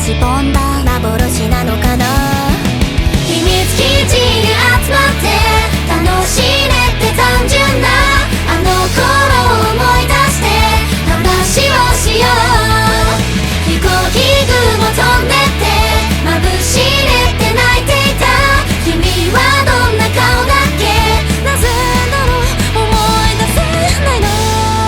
し込んだ幻なのかな。秘密基地に集まって楽しめって単純なあの頃を思い出して話をしよう。飛行機雲飛んでって眩しれって泣いていた君はどんな顔だっけ。なぜだろう思い出せないの。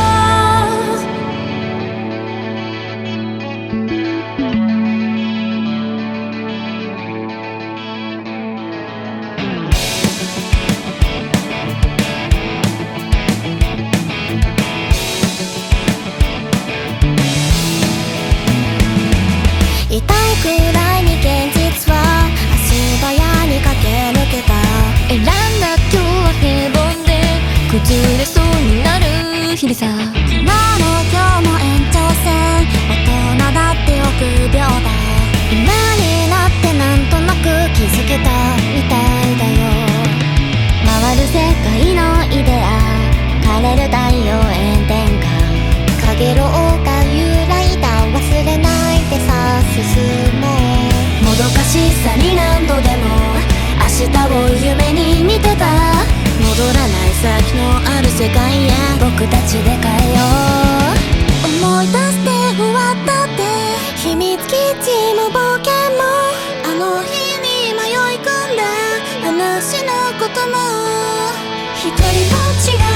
痛いくらいに現実は足早に駆け抜けた。選んだ今日は平凡で崩れそうになる日々さ。昨日の今日も延長線大人だって臆病だ。今になってなんとなく気づけたみたいだよ。回る世界のイデア枯れる太陽炎天下かげろうが揺らいだ忘れないでさ進もう。もどかしさに何度でも明日を夢に見てた。戻らない先のある世界へ僕たちで変えよう。思い出して終わったって秘密基地も冒険もあの日に迷い込んだ話のことも一人ぼっちが